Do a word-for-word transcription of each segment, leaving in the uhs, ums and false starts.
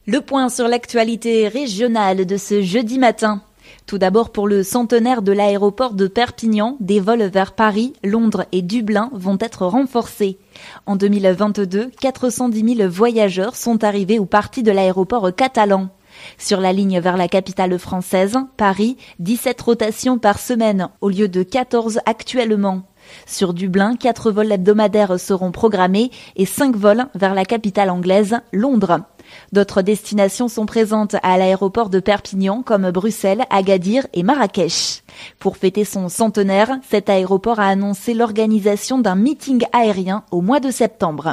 Le point sur l'actualité régionale de ce jeudi matin. Tout d'abord pour le centenaire de l'aéroport de Perpignan, des vols vers Paris, Londres et Dublin vont être renforcés. En deux mille vingt-deux, quatre cent dix mille voyageurs sont arrivés ou partis de l'aéroport catalan. Sur la ligne vers la capitale française, Paris, dix-sept rotations par semaine au lieu de quatorze actuellement. Sur Dublin, quatre vols hebdomadaires seront programmés et cinq vols vers la capitale anglaise, Londres. D'autres destinations sont présentes à l'aéroport de Perpignan comme Bruxelles, Agadir et Marrakech. Pour fêter son centenaire, cet aéroport a annoncé l'organisation d'un meeting aérien au mois de septembre.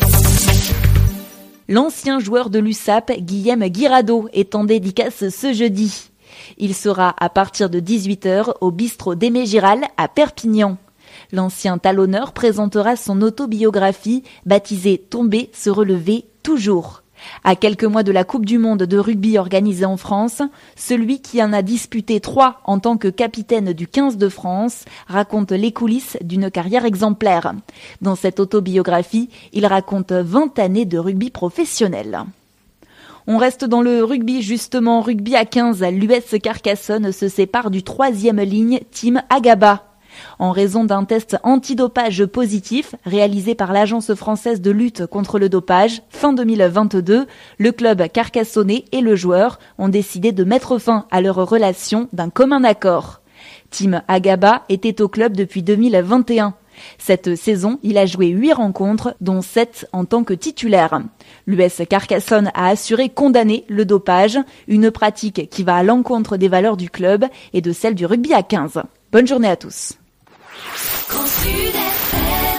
L'ancien joueur de l'U S A P, Guillaume Guirado, est en dédicace ce jeudi. Il sera à partir de dix-huit heures au bistrot d'Aimé Giral à Perpignan. L'ancien talonneur présentera son autobiographie baptisée « Tomber, se relever, toujours ». À quelques mois de la Coupe du monde de rugby organisée en France, celui qui en a disputé trois en tant que capitaine du quinze de France raconte les coulisses d'une carrière exemplaire. Dans cette autobiographie, il raconte vingt années de rugby professionnel. On reste dans le rugby, justement, rugby à quinze. L'U S Carcassonne se sépare du troisième ligne Team Agaba. En raison d'un test antidopage positif réalisé par l'Agence française de lutte contre le dopage fin deux mille vingt-deux, le club carcassonnais et le joueur ont décidé de mettre fin à leur relation d'un commun accord. Team Agaba était au club depuis deux mille vingt et un. Cette saison, il a joué huit rencontres, dont sept en tant que titulaire. L'U S Carcassonne a assuré condamner le dopage, une pratique qui va à l'encontre des valeurs du club et de celles du rugby à quinze. Bonne journée à tous. Sud-Est.